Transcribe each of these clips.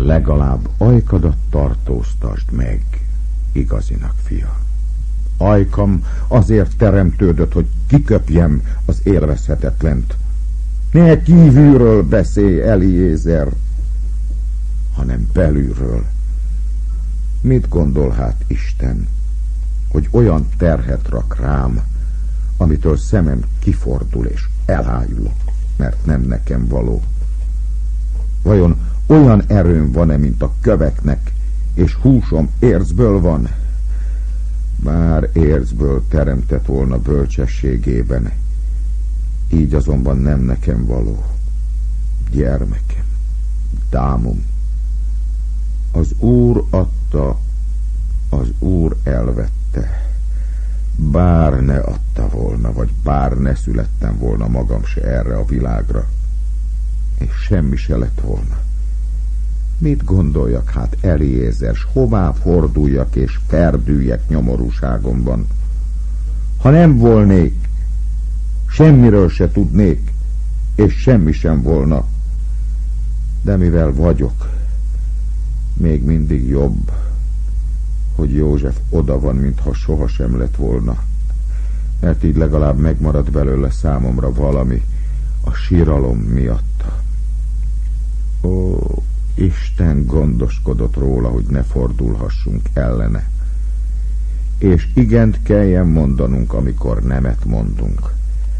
legalább ajkadat tartóztasd meg, igazinak fia. Ajkam azért teremtődött, hogy kiköpjem az élvezhetetlent. Ne kívülről beszélj, Eliézer, hanem belülről. Mit gondol hát Isten, hogy olyan terhet rak rám, amitől szemem kifordul és elájulok, mert nem nekem való? Vajon olyan erőm van-e, mint a köveknek, és húsom érzből van? Bár érzből teremtett volna bölcsességében, így azonban nem nekem való. Gyermekem, dámom, az Úr adta, az Úr elvette. Bár ne adta volna, vagy bár ne születtem volna magam se erre a világra, és semmi se lett volna. Mit gondoljak hát, Eliézer, s hová forduljak és perdüljek nyomorúságomban? Ha nem volnék, semmiről se tudnék, és semmi sem volna. De mivel vagyok, még mindig jobb, hogy József oda van, mintha sohasem lett volna, mert így legalább megmarad belőle számomra valami a síralom miatta. Ó, Isten gondoskodott róla, hogy ne fordulhassunk ellene, és igent kelljen mondanunk, amikor nemet mondunk.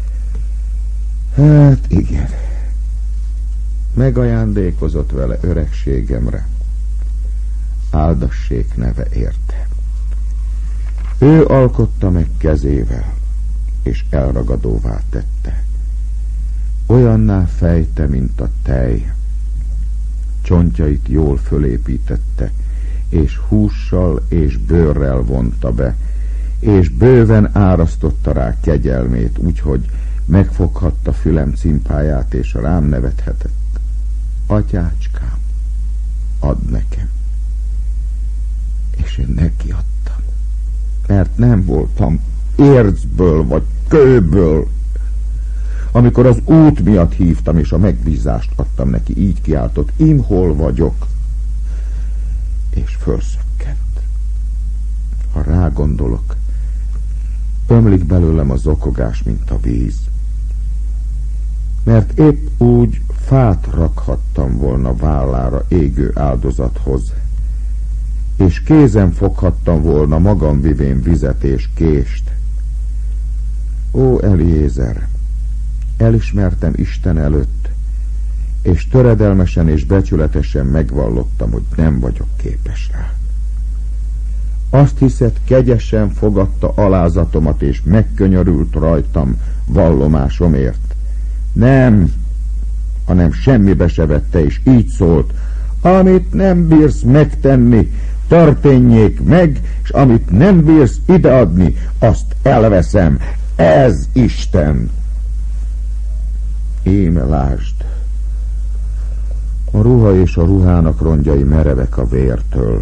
Hát igen, megajándékozott vele öregségemre, áldassék neve érte. Ő alkotta meg kezével, és elragadóvá tette. Olyanná fejte, mint a tej, csontjait jól fölépítette, és hússal és bőrrel vonta be, és bőven árasztotta rá kegyelmét, úgyhogy megfoghatta fülem cimpáját, és rám nevethetett. Atyácskám, add nekem. És én neki adtam, mert nem voltam érzből vagy kőből. Amikor az út miatt hívtam, és a megbízást adtam neki, így kiáltott: Imhol vagyok? És fölszökkent. Ha rágondolok, ömlik belőlem a zokogás, mint a víz. Mert épp úgy fát rakhattam volna vállára égő áldozathoz, és kézen foghattam volna magam vivén vizet és kést. Ó, Eliézer, elismertem Isten előtt, és töredelmesen és becsületesen megvallottam, hogy nem vagyok képes rá. Azt hiszed, kegyesen fogadta alázatomat, és megkönyörült rajtam vallomásomért? Nem, hanem semmibe se vette, és így szólt: amit nem bírsz megtenni, történjék meg, és amit nem bírsz ideadni, azt elveszem. Ez Isten. Íme lásd, a ruha és a ruhának rongyai merevek a vértől.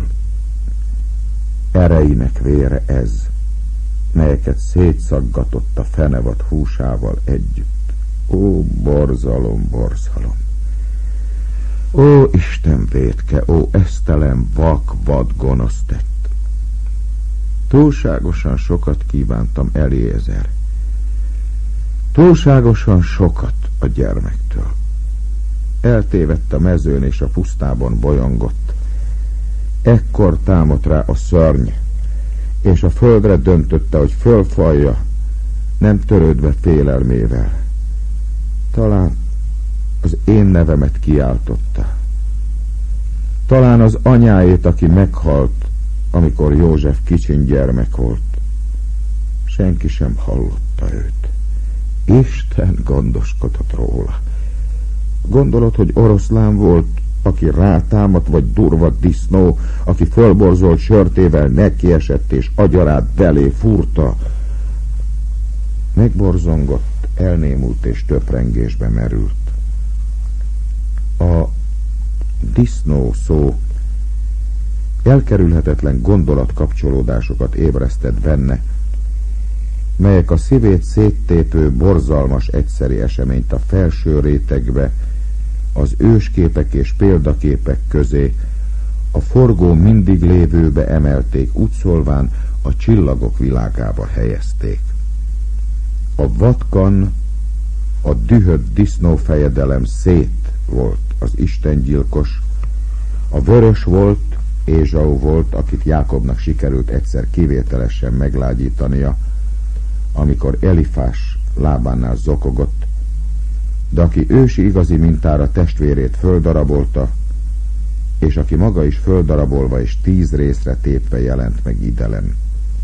Ereinek vére ez, melyeket szétszaggatott a fenevad húsával együtt. Ó, borzalom, borzalom! Ó, Isten vétke, ó, esztelen, vak, vad, gonosz tett! Túlságosan sokat kívántam, Eliézer. Túlságosan sokat a gyermektől. Eltévedt a mezőn és a pusztában bolyongott. Ekkor támadt rá a szörny, és a földre döntötte, hogy fölfalja, nem törődve félelmével. Talán az én nevemet kiáltotta. Talán az anyáét, aki meghalt, amikor József kicsiny gyermek volt. Senki sem hallotta őt. Isten gondoskodott róla. Gondolod, hogy oroszlán volt, aki rátámadt, vagy durva disznó, aki fölborzolt sörtével nekiesett, és agyarát belé fúrta? Megborzongott, elnémult, és töprengésbe merült. A disznó szó elkerülhetetlen gondolatkapcsolódásokat ébresztett benne, melyek a szívét széttépő, borzalmas egyszeri eseményt a felső rétegbe, az ősképek és példaképek közé, a forgó mindig lévőbe emelték, úgy szólván a csillagok világába helyezték. A vatkan, a dühött disznófejedelem Szét volt az istengyilkos, a vörös volt, Ézsau volt, akit Jákobnak sikerült egyszer kivételesen meglágyítania, amikor Elifás Lábánnál zokogott, de aki ősi igazi mintára testvérét földarabolta, és aki maga is földarabolva és 10 részre tépve jelent meg idelen.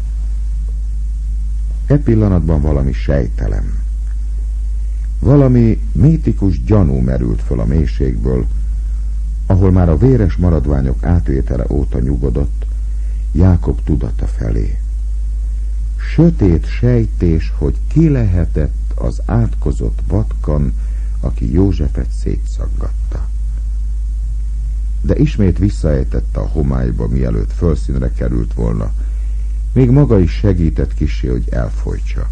E pillanatban valami sejtelem, valami mítikus gyanú merült föl a mélységből, ahol már a véres maradványok átvétele óta nyugodott, Jákob tudata felé. Sötét sejtés, hogy ki lehetett az átkozott vatkan, aki Józsefet szétszaggatta. De ismét visszaejtette a homályba, mielőtt fölszínre került volna. Még maga is segített kissé, hogy elfolytsa.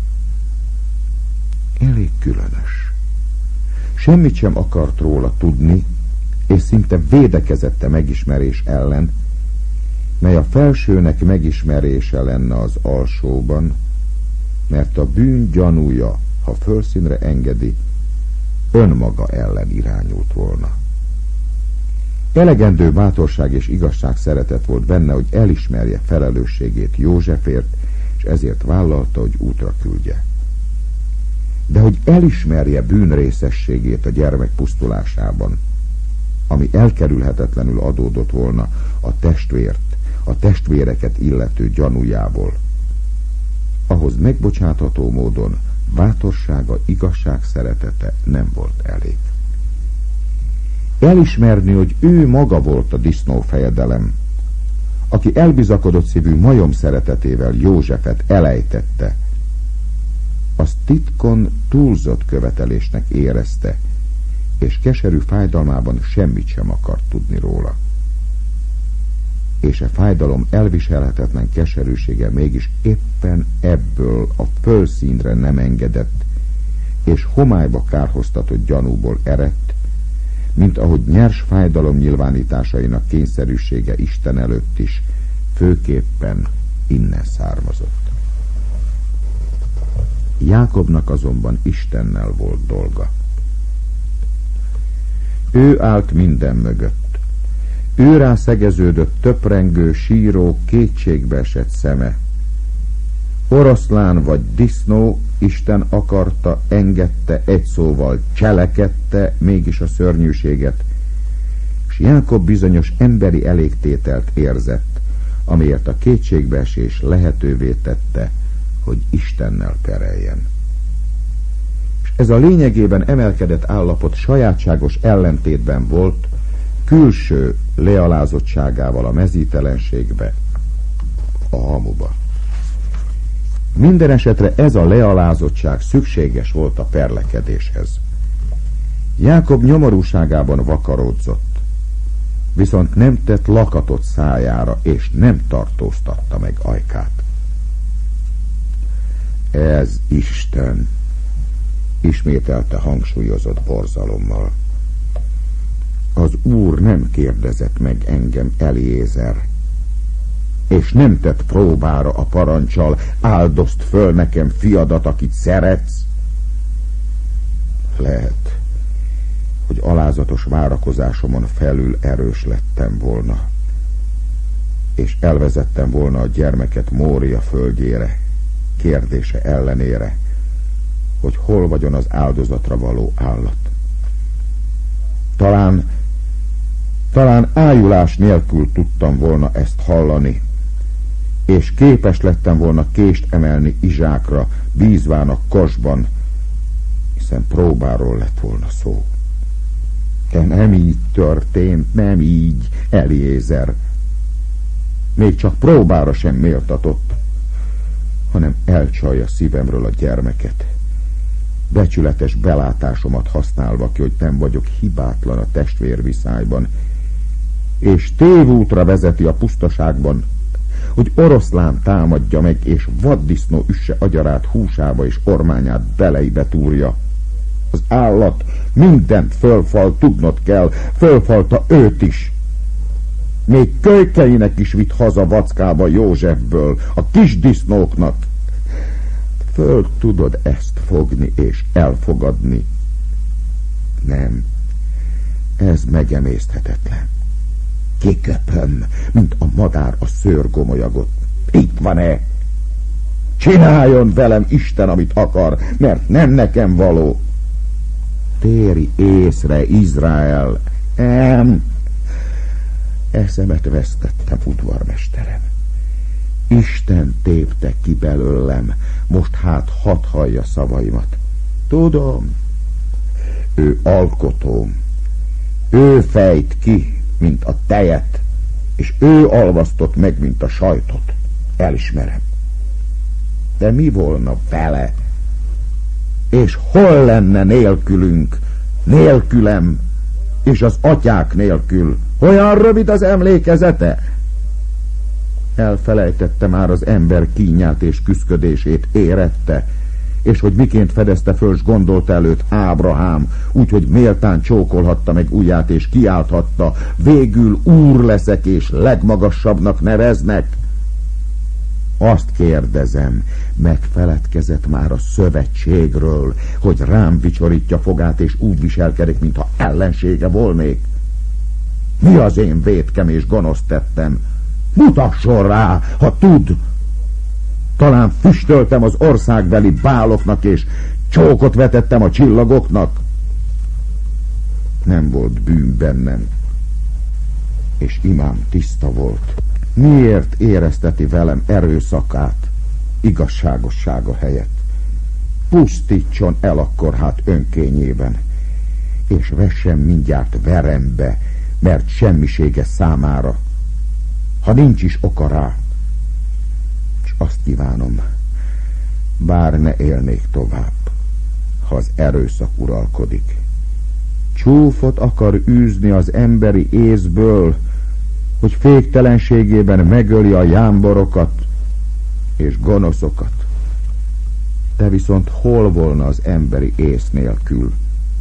Elég különös. Semmit sem akart róla tudni, és szinte védekezette megismerés ellen, mely a felsőnek megismerése lenne az alsóban, mert a bűn gyanúja, ha fölszínre engedi, önmaga ellen irányult volna. Elegendő bátorság és igazság szeretet volt benne, hogy elismerje felelősségét Józsefért, és ezért vállalta, hogy útra küldje. De hogy elismerje bűnrészességét a gyermek pusztulásában, ami elkerülhetetlenül adódott volna a testvéreket illető gyanújából, ahhoz megbocsátható módon bátorsága, igazság szeretete nem volt elég. Elismerni, hogy ő maga volt a disznófejedelem, aki elbizakodott szívű majom szeretetével Józsefet elejtette, az titkon túlzott követelésnek érezte, és keserű fájdalmában semmit sem akart tudni róla. És a fájdalom elviselhetetlen keserűsége mégis éppen ebből a fölszínre nem engedett, és homályba kárhoztatott gyanúból eredt, mint ahogy nyers fájdalom nyilvánításainak kényszerűsége Isten előtt is főképpen innen származott. Jákobnak azonban Istennel volt dolga. Ő állt minden mögött. Ő rá szegeződött töprengő, síró, kétségbeesett szeme. Oroszlán vagy disznó, Isten akarta, engedte, egy szóval cselekedte mégis a szörnyűséget, és Jákob bizonyos emberi elégtételt érzett, amiért a kétségbeesés lehetővé tette, hogy Istennel pereljen. És ez a lényegében emelkedett állapot sajátságos ellentétben volt külső lealázottságával a mezítelenségbe, a hamuba. Minden esetre ez a lealázottság szükséges volt a perlekedéshez. Jákob nyomorúságában vakaródzott, viszont nem tett lakatot szájára, és nem tartóztatta meg ajkát. Ez Isten, ismételte hangsúlyozott borzalommal. Az Úr nem kérdezett meg engem, Eliézer, és nem tett próbára a parancsal, áldozd föl nekem fiadat, akit szeretsz. Lehet, hogy alázatos várakozásomon felül erős lettem volna, és elvezettem volna a gyermeket Mória földjére, kérdése ellenére, hogy hol vagyon az áldozatra való állat. Talán ájulás nélkül tudtam volna ezt hallani, és képes lettem volna kést emelni Izsákra, bízván a kosban, hiszen próbáról lett volna szó. De nem így történt, nem így, Eliézer. Még csak próbára sem méltatott, hanem elcsalja szívemről a gyermeket. Becsületes belátásomat használva ki, hogy nem vagyok hibátlan a testvérviszályban, és tévútra vezeti a pusztaságban, hogy oroszlán támadja meg, és vaddisznó üsse agyarát húsába és ormányát beleibe túrja. Az állat mindent fölfal, tudnod kell, fölfalta őt is. Még kölykeinek is vitt haza vackába Józsefből, a kis disznóknak. Föl tudod ezt fogni és elfogadni? Nem. Ez megemészthetetlen. Kiköpöm, mint a madár a szőrgomolyagot. Itt van-e? Csináljon velem Isten, amit akar, mert nem nekem való. Térj észre, Izrael. Eszemet vesztettem, udvarmesterem. Isten tépte ki belőlem, most hát hadd hallja szavaimat. Tudom, ő alkotóm. Ő fejt ki, mint a tejet, és ő alvasztott meg, mint a sajtot. Elismerem. De mi volna vele? És hol lenne nélkülünk, nélkülem, és az atyák nélkül? Olyan rövid az emlékezete? Elfelejtette már az ember kínját és küszködését, érette, és hogy miként fedezte föl, s gondolta előtt Ábrahám, úgyhogy méltán csókolhatta meg ujját, és kiálthatta, végül úr leszek, és legmagasabbnak neveznek. Azt kérdezem, megfeledkezett már a szövetségről, hogy rám vicsorítja fogát, és úgy viselkedik, mintha ellensége volnék? Mi az én vétkem és gonoszt tettem? Mutasson rá, ha tud! Talán füstöltem az országbeli báloknak, és csókot vetettem a csillagoknak? Nem volt bűn bennem, és imám tiszta volt. Miért érezteti velem erőszakát, igazságossága helyett? Pusztítson el akkor hát önkényében, és vessen mindjárt verembe, mert semmisége számára, ha nincs is oka rá. És azt kívánom, bár ne élnék tovább, ha az erőszak uralkodik. Csúfot akar űzni az emberi észből, hogy féktelenségében megöli a jámborokat és gonoszokat. De viszont hol volna az emberi ész nélkül?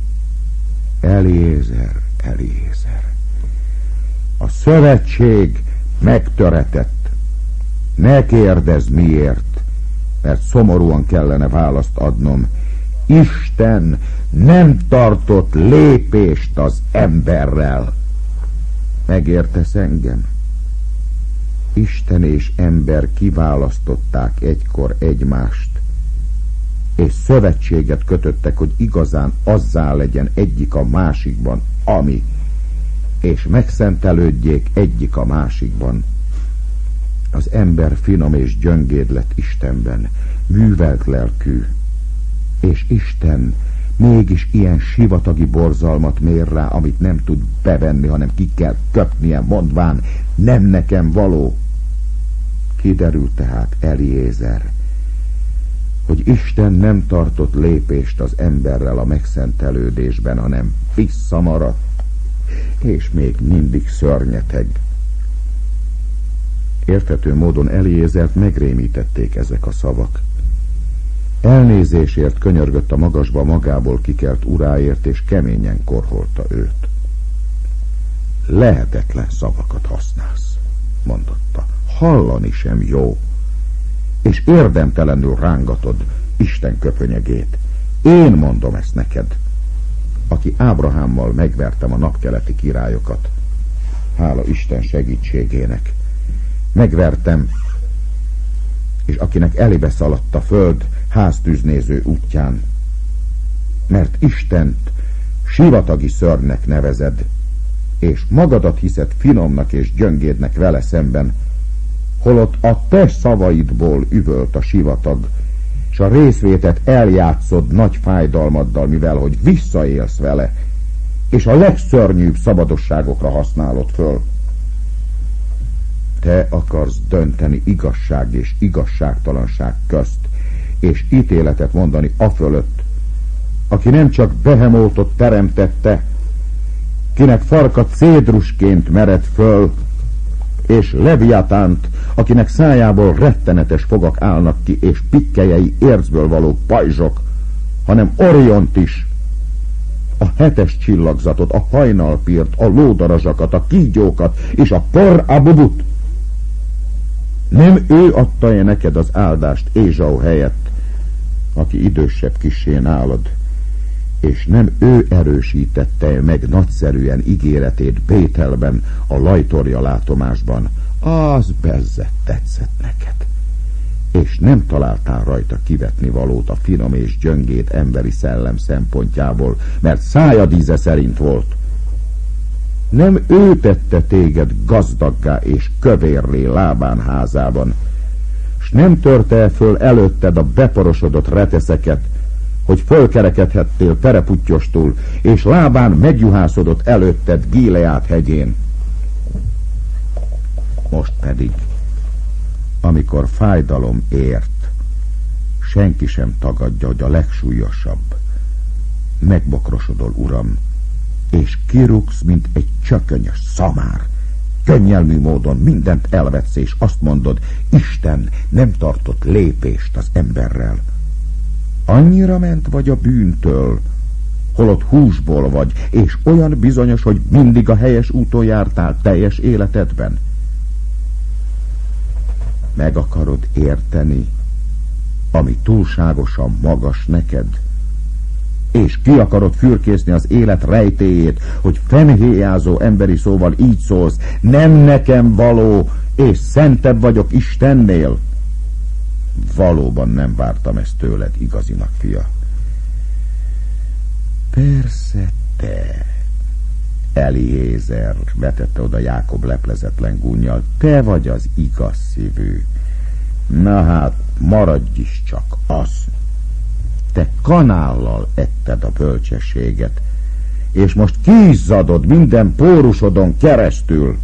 Eliézer, Eliézer. A szövetség megtöretett. Ne kérdezz miért, mert szomorúan kellene választ adnom. Isten nem tartott lépést az emberrel. Megértesz engem? Isten és ember kiválasztották egykor egymást, és szövetséget kötöttek, hogy igazán azzá legyen egyik a másikban, ami, és megszentelődjék egyik a másikban. Az ember finom és gyöngéd lett Istenben, művelt lelkű, és Isten mégis ilyen sivatagi borzalmat mér rá, amit nem tud bevenni, hanem ki kell köpnie, mondván, nem nekem való. Kiderült tehát, Eliézer, hogy Isten nem tartott lépést az emberrel a megszentelődésben, hanem visszamaradt, és még mindig szörnyeteg. Érthető módon Eliézert megrémítették ezek a szavak. Elnézésért könyörgött a magasba magából kikelt uráért, és keményen korholta őt. Lehetetlen szavakat használsz, mondotta. Hallani sem jó, és érdemtelenül rángatod Isten köpönyegét. Én mondom ezt neked, aki Ábrahámmal megvertem a napkeleti királyokat. Hála Isten segítségének. Megvertem, és akinek elébe szaladt a föld háztűznéző útján. Mert Istent sivatagi szörnynek nevezed, és magadat hiszed finomnak és gyöngédnek vele szemben, holott a te szavaidból üvölt a sivatag, és a részvétet eljátszod nagy fájdalmaddal, mivel hogy visszaélsz vele, és a legszörnyűbb szabadosságokra használod föl. Te akarsz dönteni igazság és igazságtalanság közt, és ítéletet mondani afölött, aki nem csak Behemótot teremtette, kinek farka cédrusként mered föl, és Leviatánt, akinek szájából rettenetes fogak állnak ki, és pikkelyei érzből való pajzsok, hanem Oriont is, a 7-es csillagzatot, a hajnalpírt, a lódarazsakat, a kígyókat és a Por-Abubut. Nem ő adta-e neked az áldást Ézsau helyett, aki idősebb kissé nálad, és nem ő erősítette meg nagyszerűen ígéretét Bételben, a lajtorja látomásban? Az bezzett tetszett neked, és nem találtál rajta kivetni valót a finom és gyöngét emberi szellem szempontjából, mert szájad íze szerint volt. Nem ő tette téged gazdaggá és kövérlé Lábán házában, s nem törte föl előtted a beporosodott reteszeket, hogy fölkerekedhettél tereputyostul, és Lábán megjuhászodott előtted Gileád hegyén. Most pedig, amikor fájdalom ért, senki sem tagadja, hogy a legsúlyosabb. Megbokrosodol, uram, és kirúgsz, mint egy csökönyös szamár. Könnyelmű módon mindent elvetsz, és azt mondod, Isten nem tartott lépést az emberrel. Annyira ment vagy a bűntől, holott húsból vagy, és olyan bizonyos, hogy mindig a helyes úton jártál teljes életedben. Meg akarod érteni, ami túlságosan magas neked, és ki akarod fürkészni az élet rejtéjét, hogy fennhéjázó emberi szóval így szólsz, nem nekem való, és szentebb vagyok Istennél. Valóban nem vártam ezt tőled, igazinak fia. Persze te, Eliézer, vetette oda Jákob leplezetlen gúnnyal, te vagy az igaz szívű. Na hát, maradj is csak az. Te kanállal etted a bölcsességet, és most kiizzadod minden pórusodon keresztül.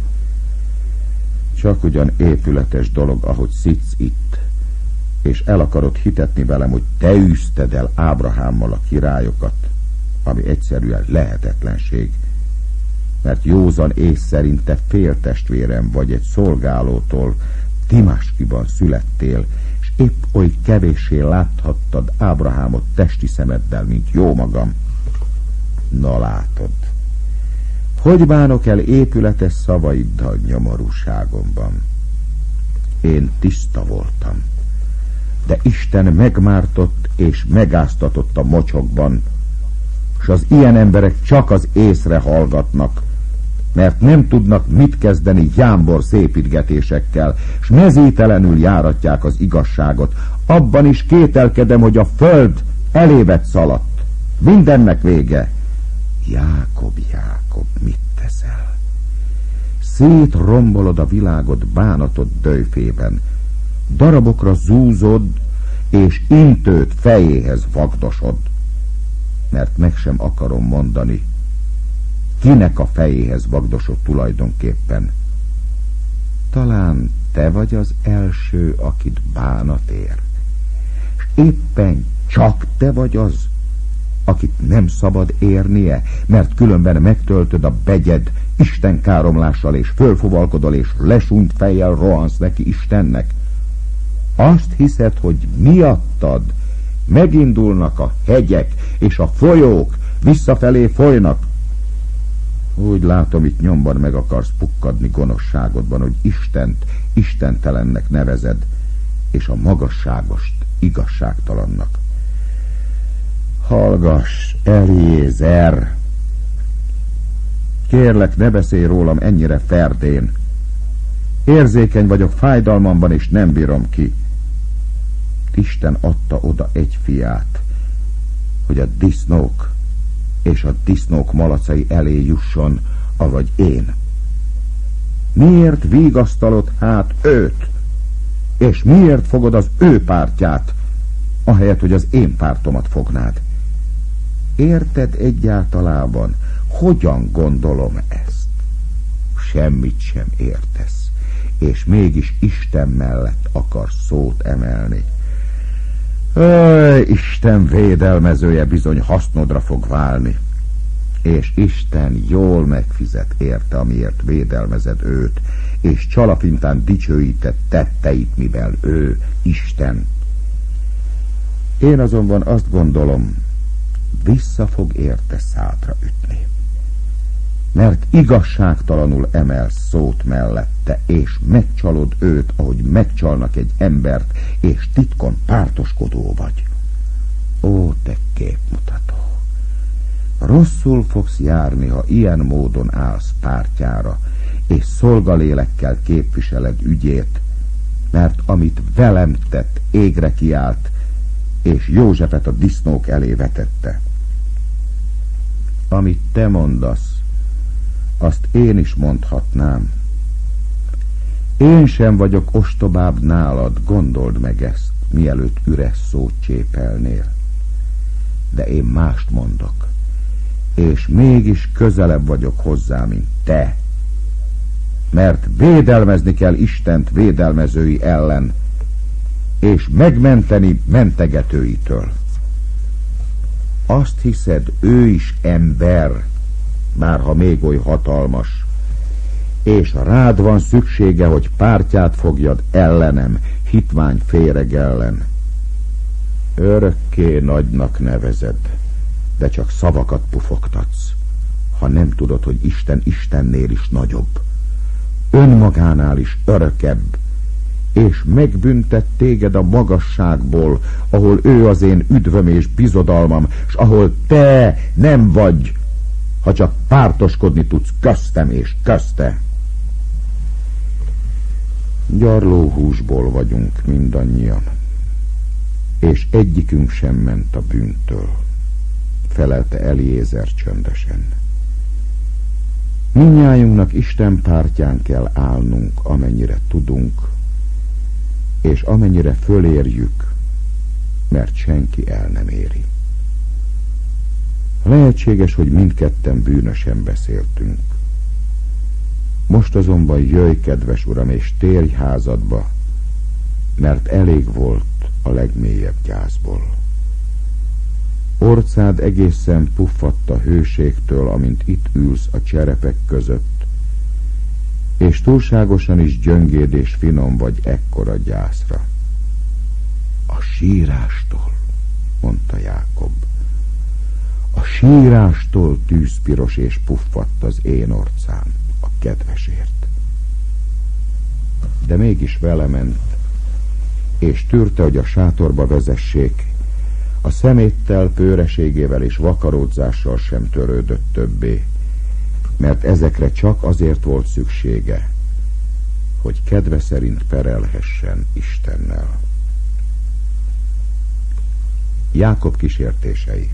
Csak ugyan épületes dolog, ahogy szitsz itt, és el akarod hitetni velem, hogy te űzted el Ábrahámmal a királyokat, ami egyszerűen lehetetlenség, mert józan ész szerint te féltestvérem vagy egy szolgálótól, Dimáskiban születtél, és épp oly kevéssé láthattad Ábrahámot testi szemeddel, mint jó magam. Na látod, hogy bánok el épületes szavaiddal nyomorúságomban? Én tiszta voltam, de Isten megmártott és megáztatott a mocsokban, s az ilyen emberek csak az észre hallgatnak, mert nem tudnak mit kezdeni jámbor szépítgetésekkel, s mezítelenül járatják az igazságot. Abban is kételkedem, hogy a föld elévet szaladt. Mindennek vége. Jákob, Jákob, mit teszel? Szétrombolod a világot bánatod dőfében. Darabokra zúzod, és intőt fejéhez vagdosod. Mert meg sem akarom mondani, kinek a fejéhez vagdosod tulajdonképpen. Talán te vagy az első, akit bánat ér. És éppen csak te vagy az, akit nem szabad érnie, mert különben megtöltöd a begyed Isten káromlással, és fölfuvalkodol, és lesúnyt fejjel rohansz neki Istennek. Azt hiszed, hogy miattad megindulnak a hegyek, és a folyók visszafelé folynak. Úgy látom, itt nyomban meg akarsz pukkadni gonoszságodban, hogy Istent istentelennek nevezed, és a magasságost igazságtalannak. Hallgass, Eliézer! Kérlek, ne beszélj rólam ennyire ferdén. Érzékeny vagyok fájdalmamban, és nem bírom ki. Isten adta oda egy fiát, hogy a disznók és a disznók malacai elé jusson, avagy én. Miért vigasztalod hát őt? És miért fogod az ő pártját, ahelyett, hogy az én pártomat fognád? Érted egyáltalában, hogyan gondolom ezt? Semmit sem értesz, és mégis Isten mellett akarsz szót emelni. Isten védelmezője bizony hasznodra fog válni, és Isten jól megfizet érte, amiért védelmezed őt, és csalapintán dicsőített tetteit, mivel ő Isten. Én azonban azt gondolom, vissza fog érte szátra ütni. Mert igazságtalanul emelsz szót mellette, és megcsalod őt, ahogy megcsalnak egy embert, és titkon pártoskodó vagy. Ó, te képmutató! Rosszul fogsz járni, ha ilyen módon állsz pártjára, és szolgalélekkel képviseled ügyét, mert amit velem tett, égre kiált, és Józsefet a disznók elé vetette. Amit te mondasz, azt én is mondhatnám. Én sem vagyok ostobább nálad, gondold meg ezt, mielőtt üres szót csépelnél. De én mást mondok, és mégis közelebb vagyok hozzá, mint te. Mert védelmezni kell Istent védelmezői ellen, és megmenteni mentegetőitől. Azt hiszed, ő is ember, bárha még oly hatalmas, és rád van szüksége, hogy pártját fogjad ellenem, hitvány féreg ellen. Örökké nagynak nevezed, de csak szavakat pufogtatsz, ha nem tudod, hogy Isten Istennél is nagyobb, önmagánál is örökebb, és megbüntet téged a magasságból, ahol ő az én üdvöm és bizodalmam, s ahol te nem vagy, ha csak pártoskodni tudsz köztem és közte. Gyarlóhúsból vagyunk mindannyian, és egyikünk sem ment a bűntől, felelte Eliézer csöndesen. Mindnyájunknak Isten pártján kell állnunk, amennyire tudunk, és amennyire fölérjük, mert senki el nem éri. Lehetséges, hogy mindketten bűnösen beszéltünk. Most azonban jöjj, kedves uram, és térj házadba, mert elég volt a legmélyebb gyászból. Orcád egészen puffadt a hőségtől, amint itt ülsz a cserepek között, és túlságosan is gyöngéd és finom vagy ekkora gyászra. A sírástól, mondta Jákob. A sírástól tűzpiros és puffadt az én orcám a kedvesért. De mégis vele ment, és tűrte, hogy a sátorba vezessék. A szeméttel, pőreségével és vakaródzással sem törődött többé, mert ezekre csak azért volt szüksége, hogy kedve szerint perelhessen Istennel. Jákob kísértései.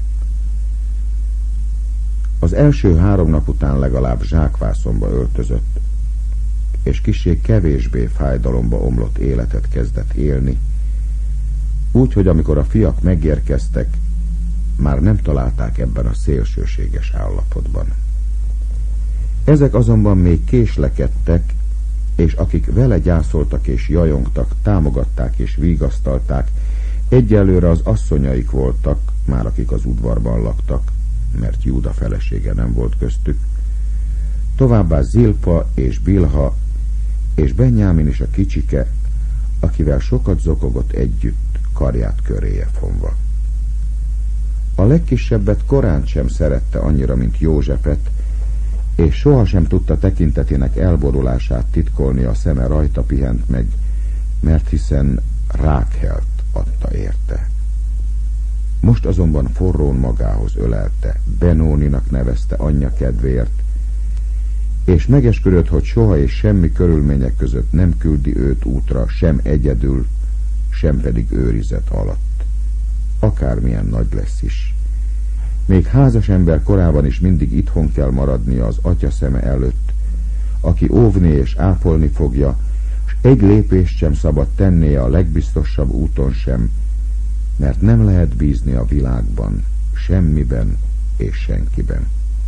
Az első 3 nap után legalább zsákvászonba öltözött, és kissé kevésbé fájdalomba omlott életet kezdett élni, úgy, hogy amikor a fiak megérkeztek, már nem találták ebben a szélsőséges állapotban. Ezek azonban még késlekedtek, és akik vele gyászoltak és jajongtak, támogatták és vigasztalták, egyelőre az asszonyaik voltak, már akik az udvarban laktak, mert Júda felesége nem volt köztük, továbbá Zilpa és Bilha, és Benjámin is a kicsike, akivel sokat zokogott együtt, karját köréje fonva. A legkisebbet korán sem szerette annyira, mint Józsefet, és sohasem tudta tekintetének elborulását titkolni, a szeme rajta pihent meg, mert hiszen Rákhelt adta érte. Most azonban forrón magához ölelte, Benóninak nevezte anyja kedvéért, és megesküdött, hogy soha és semmi körülmények között nem küldi őt útra, sem egyedül, sem pedig őrizet alatt. Akármilyen nagy lesz is. Még házas ember korában is mindig itthon kell maradnia az atya szeme előtt, aki óvni és ápolni fogja, s egy lépést sem szabad tennie a legbiztosabb úton sem, mert nem lehet bízni a világban, semmiben és senkiben.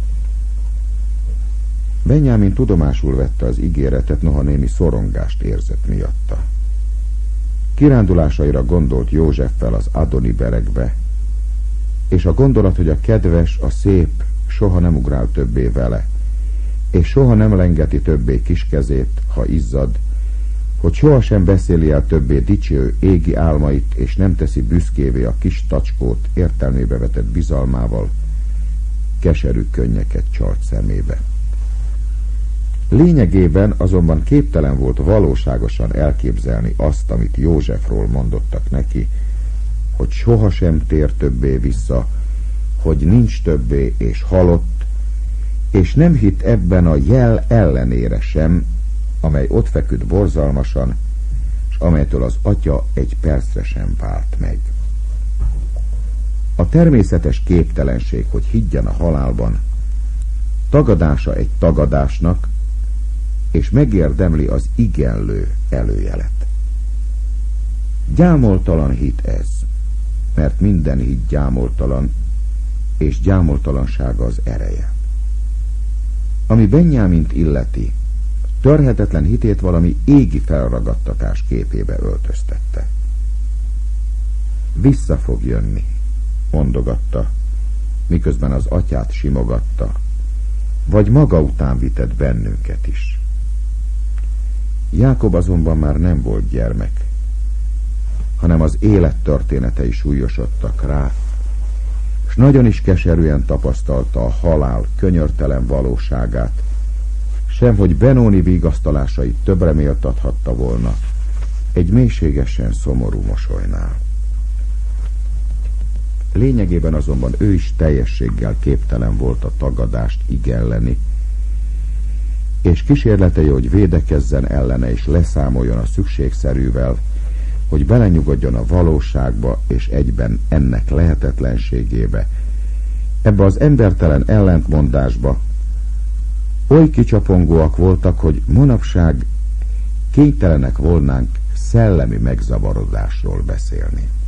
Benjámin tudomásul vette az ígéretet, noha némi szorongást érzett miatta. Kirándulásaira gondolt Józseffel az Adoni berekbe, és a gondolat, hogy a kedves, a szép soha nem ugrál többé vele, és soha nem lengeti többé kis kezét, ha izzad, hogy sohasem beszéli el többé dicső égi álmait, és nem teszi büszkévé a kis tacskót értelmébe vetett bizalmával, keserű könnyeket csalt szemébe. Lényegében azonban képtelen volt valóságosan elképzelni azt, amit Józsefról mondottak neki, hogy sohasem tér többé vissza, hogy nincs többé és halott, és nem hitt ebben a jel ellenére sem, amely ott feküdt borzalmasan, és amelytől az atya egy percre sem vált meg. A természetes képtelenség, hogy higgyen a halálban, tagadása egy tagadásnak, és megérdemli az igenlő előjelet. Gyámoltalan hit ez, mert minden hit gyámoltalan, és gyámoltalansága az ereje. Ami Benyámint illeti, törhetetlen hitét valami égi felragadtatás képébe öltöztette. Vissza fog jönni, mondogatta, miközben az atyát simogatta, vagy maga után vitett bennünket is. Jákob azonban már nem volt gyermek, hanem az élet történetei súlyosodtak rá, és nagyon is keserűen tapasztalta a halál könyörtelen valóságát, semhogy Benóni vigasztalásait többre méltathatta volna egy mélységesen szomorú mosolynál. Lényegében azonban ő is teljességgel képtelen volt a tagadást igelleni, és kísérletei, hogy védekezzen ellene és leszámoljon a szükségszerűvel, hogy belenyugodjon a valóságba és egyben ennek lehetetlenségébe, ebbe az embertelen ellentmondásba, oly kicsapongóak voltak, hogy manapság kénytelenek volnánk szellemi megzavarodásról beszélni.